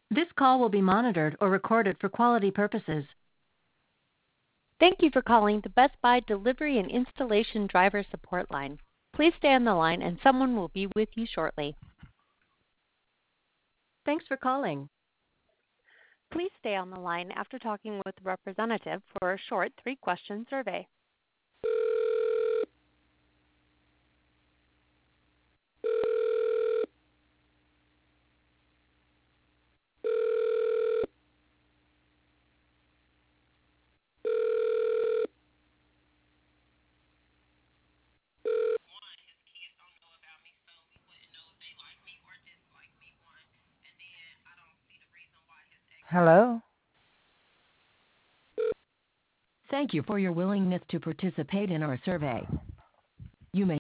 This call will be monitored or recorded for quality purposes. Thank you for calling the Best Buy Delivery and Installation Driver Support Line. Please stay on the line and someone will be with you shortly. Thanks for calling. Please stay on the line after talking with a representative for a short 3-question survey. Hello? Thank you for your willingness to participate in our survey. You may